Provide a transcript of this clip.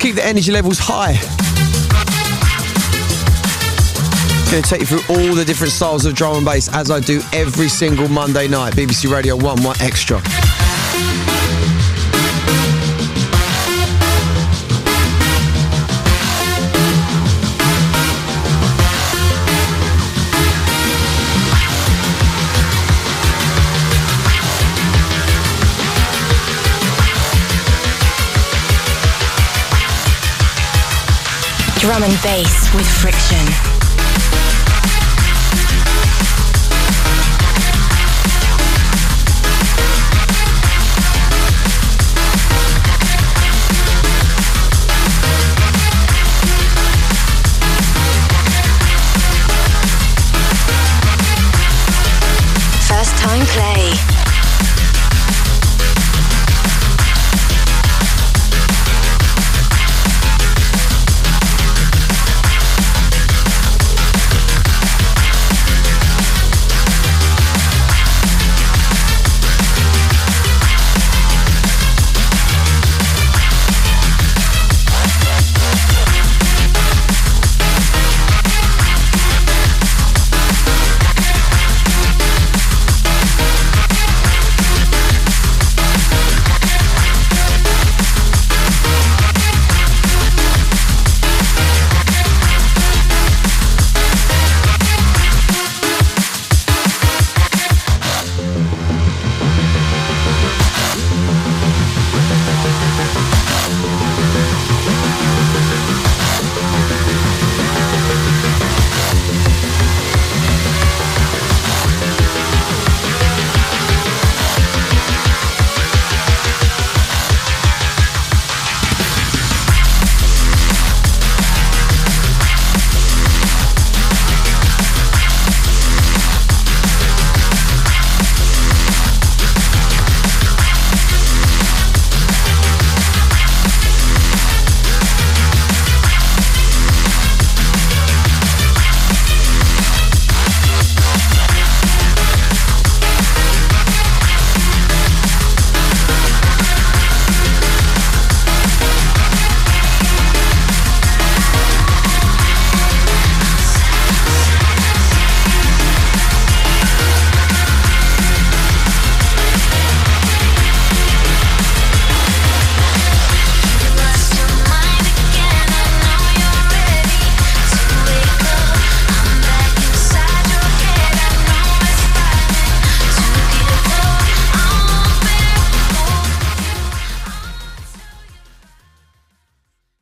keep the energy levels high. Going to take you through all the different styles of drum and bass as I do every single Monday night. BBC Radio 1 Extra. Drum and bass with Friction.